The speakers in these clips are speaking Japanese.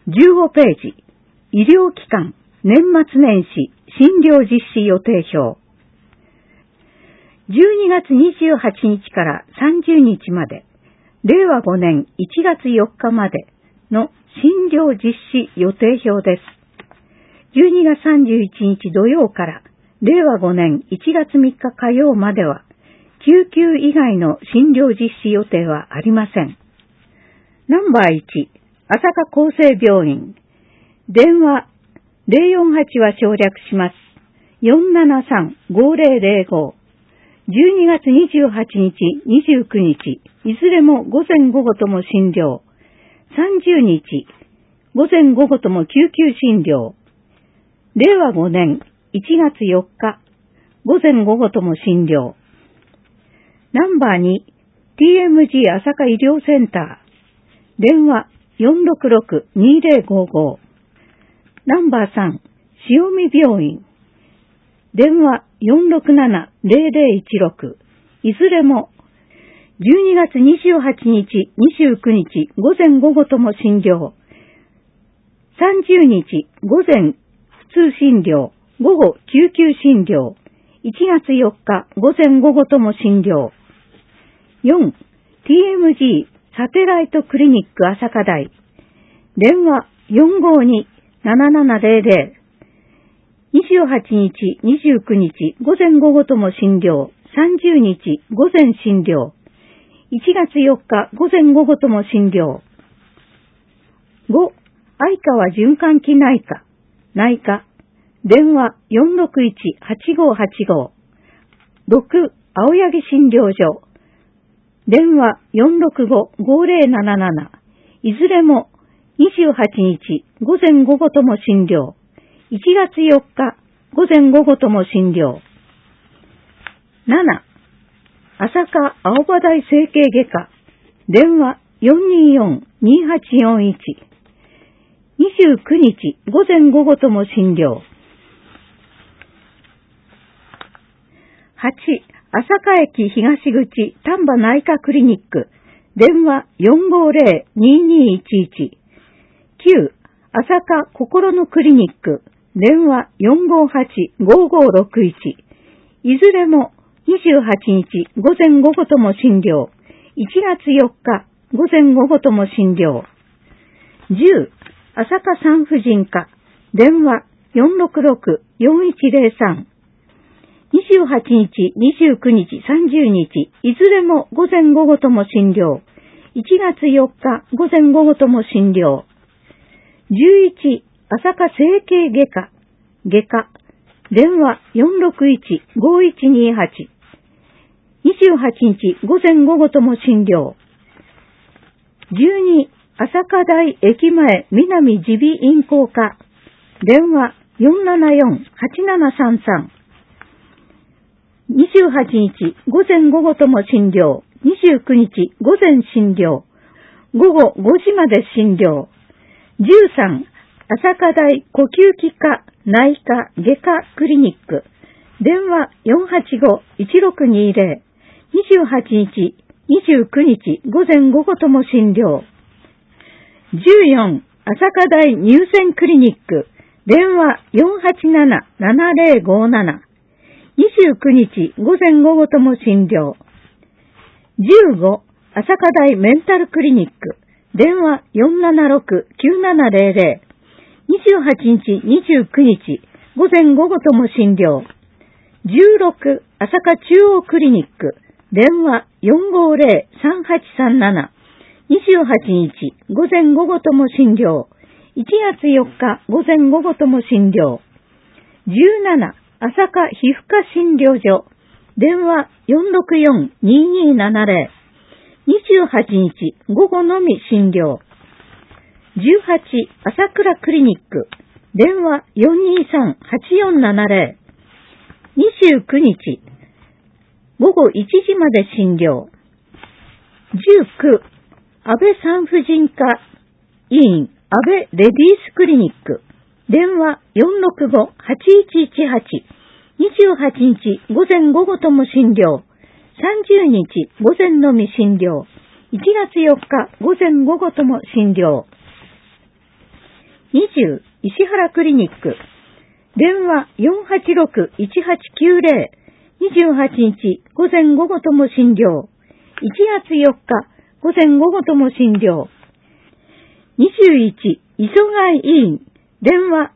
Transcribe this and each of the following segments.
15ページ、医療機関、年末年始、診療実施予定表。12月28日から30日まで、令和5年1月4日までの診療実施予定表です。12月31日土曜から令和5年1月3日火曜までは、救急以外の診療実施予定はありません。ナンバー1、朝霞厚生病院。電話048は省略します。473-5005。12月28日、29日、いずれも午前午後とも診療。30日、午前午後とも救急診療。令和5年1月4日、午前午後とも診療。ナンバー2、TMG 朝霞医療センター。電話466-2055。ナンバー3、塩見病院。電話467-0016。いずれも、12月28日、29日、午前午後とも診療。30日、午前普通診療、午後救急診療。1月4日、午前午後とも診療。4、TMG サテライトクリニック朝霞台。電話452-7700。28日、29日、午前午後とも診療。30日、午前診療。1月4日、午前午後とも診療。5、相川循環器内科。内科。電話461-8585。6、青柳診療所。電話465-5077。いずれも28日、午前午後とも診療。1月4日、午前午後とも診療。7、朝霞青葉台整形外科。電話424-2841。29日、午前午後とも診療。8、朝霞駅東口丹波内科クリニック。電話450-2211。9、朝霞心のクリニック。電話458-5561。いずれも28日午前午後とも診療。1月4日午前午後とも診療。10、朝霞産婦人科。電話466-4103。28日、29日、30日、いずれも午前午後とも診療。1月4日午前午後とも診療。11、朝霞整形外科。外科。電話461-5128。28日、午前午後とも診療。12、朝霞台駅前南耳鼻咽喉科。電話474-8733。28日、午前午後とも診療。29日、午前診療。午後5時まで診療。13、朝霞台呼吸器科内科外科クリニック。電話485-1620。28日、29日、午前午後とも診療。14、朝霞台乳腺クリニック。電話487-7057。29日、午前午後とも診療。15、朝霞台メンタルクリニック。電話476-9700。28日、29日、午前午後とも診療。16、朝霞中央クリニック。電話450-3837。28日、午前午後とも診療。1月4日、午前午後とも診療。17、朝霞皮膚科診療所。電話464-2270。28日、午後のみ診療。18、朝倉クリニック。電話423-8470。29日、午後1時まで診療。19、安倍産婦人科医院安倍レディースクリニック。電話465-8118。28日、午前午後とも診療。30日、午前のみ診療。1月4日、午前午後とも診療。 20、石原クリニック。電話486-1890。28日、午前午後とも診療。1月4日、午前午後とも診療。21、磯貝医院。電話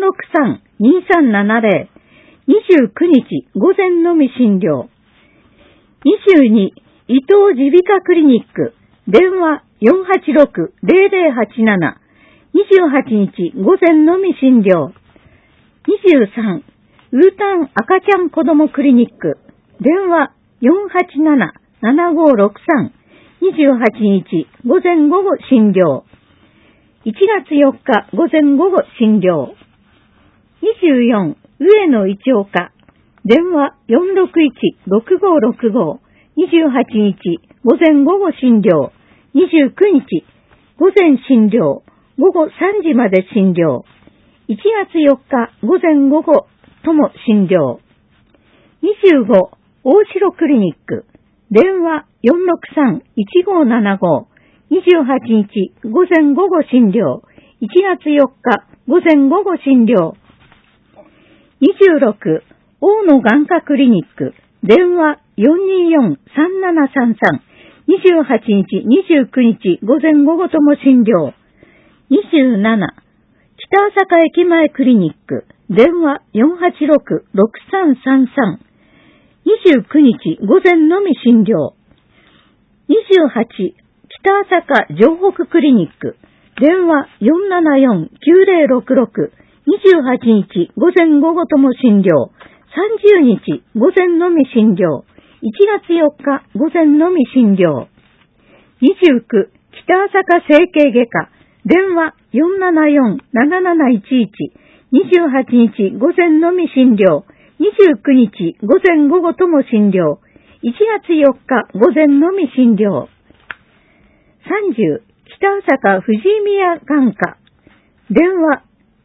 463-2370。29日、午前のみ診療。22、伊藤耳鼻科クリニック。電話486-0087。28日、午前のみ診療。23、ウータン赤ちゃん子供クリニック。電話487-7563。28日、午前午後診療。1月4日、午前午後診療。24、上野一岡。電話461-6565。28日、午前午後診療。29日、午前診療。午後3時まで診療。1月4日、午前午後とも診療。25、大城クリニック。電話463-1575。28日、午前午後診療。1月4日、午前午後診療。26、大野眼科クリニック。電話424-3733。28日、29日、午前午後とも診療。27、北朝霞駅前クリニック。電話486-6333。29日、午前のみ診療。28、北朝霞城北クリニック。電話474-9066。28日、午前午後とも診療。30日、午前のみ診療。1月4日、午前のみ診療。29、北朝霞整形外科。電話474-7711。28日、午前のみ診療。29日、午前午後とも診療。1月4日、午前のみ診療。30、北朝霞富士宮眼科。電話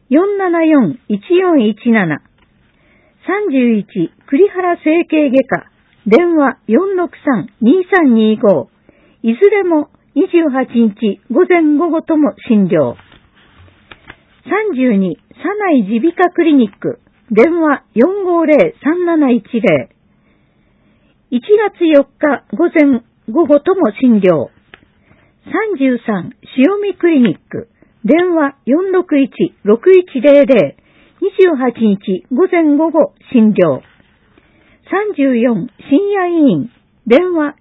474-1417。31、栗原整形外科。電話463-2325。いずれも28日、午前午後とも診療。32、佐内耳鼻科クリニック。電話450-3710。1月4日、午前午後とも診療。33、塩見クリニック。電話461-6100。28日、午前午後診療。34、深夜医院。電話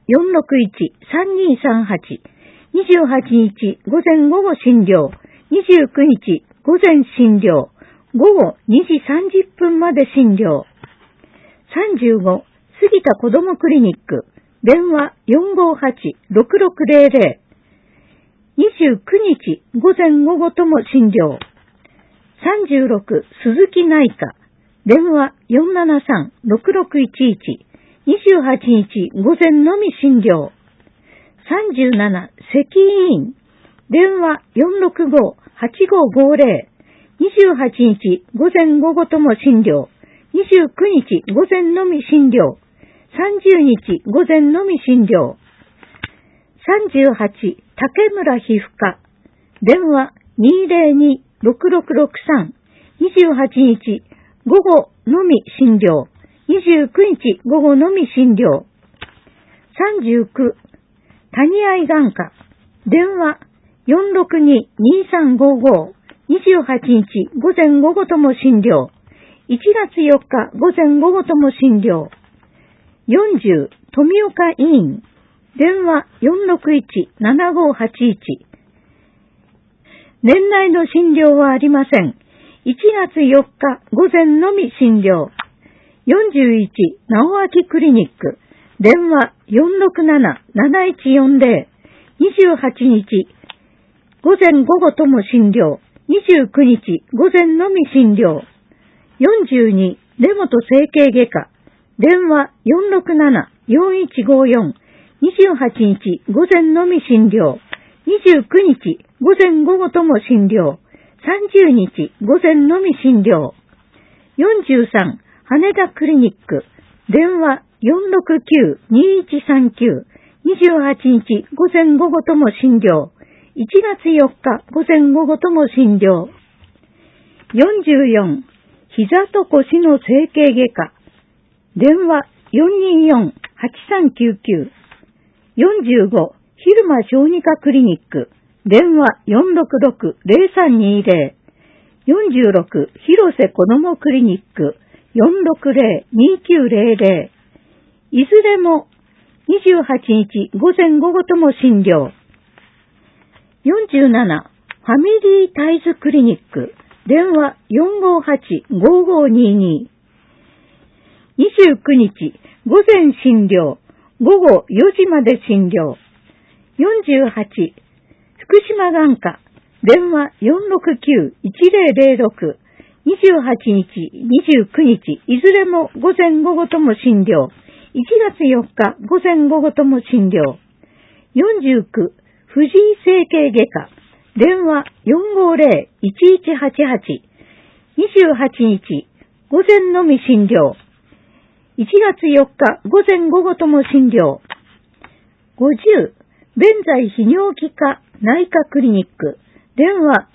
461-3238。28日、午前午後診療。29日、午前診療。午後2時30分まで診療。35、杉田子どもクリニック。電話458-6600。29日、午前午後とも診療。36、鈴木内科。電話473-6611。28日、午前のみ診療。37、関医院。電話465-8550。28日、午前午後とも診療。29日、午前のみ診療。30日、午前のみ診療。38、竹村皮膚科。電話202-6663。28日、午後のみ診療。29日、午後のみ診療。39、谷愛眼科。電話462-2355。28日、午前午後とも診療。1月4日、午前午後とも診療。40、富岡医院。電話461-7581。年内の診療はありません。1月4日、午前のみ診療。41、直明クリニック。電話467-7140。28日、午前午後とも診療。29日、午前のみ診療。42、根本整形外科。電話467-4154。28日、午前のみ診療。29日、午前午後とも診療。30日、午前のみ診療。43、羽田クリニック。電話469-2139。28日、午前午後とも診療。1月4日、午前午後とも診療。 44、膝と腰の整形外科。電話424-8399。45、昼間小児科クリニック。電話466-0320。46、広瀬子どもクリニック。460-2900。いずれも28日午前午後とも診療。47、ファミリータイズクリニック。電話458-5522。29日午前診療。午後4時まで診療。48、福島眼科。電話469-1006。28日、29日、いずれも午前午後とも診療。1月4日、午前午後とも診療。49、藤井整形外科。電話450-1188。28日、午前のみ診療。1月4日、午前午後とも診療。50、弁財泌尿器科内科クリニック。電話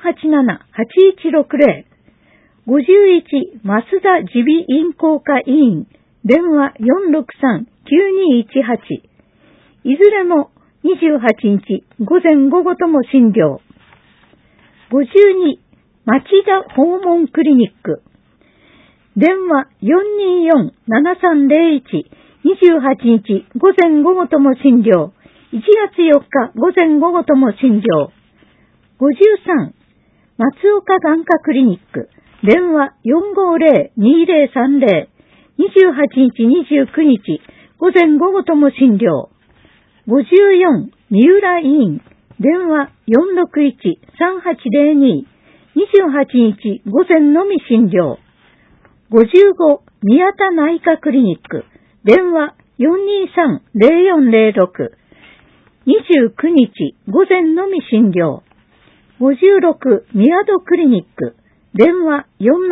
487-8160。51、増田耳鼻咽喉科医院。電話463-9218。いずれも28日午前午後とも診療。52、町田訪問クリニック。電話424-7301。28日午前午後とも診療。1月4日午前午後とも診療。53、松岡眼科クリニック。電話450-2030。28日29日午前午後とも診療。54、三浦医院。電話461-3802。28日午前のみ診療。55、宮田内科クリニック。電話423-0406。29日午前のみ診療。56、宮戸クリニック。電話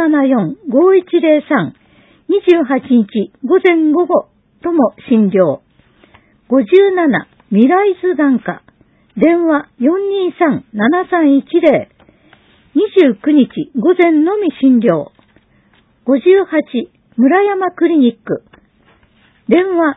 474-5103。28日午前午後とも診療。57、未来図眼科。電話423-7310。29日午前のみ診療。58、村山クリニック。電話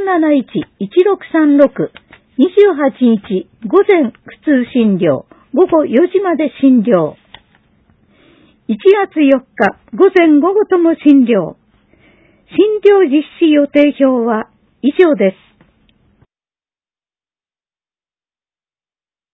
471-1636。28日午前普通診療。午後4時まで診療。1月4日午前午後とも診療。診療実施予定表は以上です。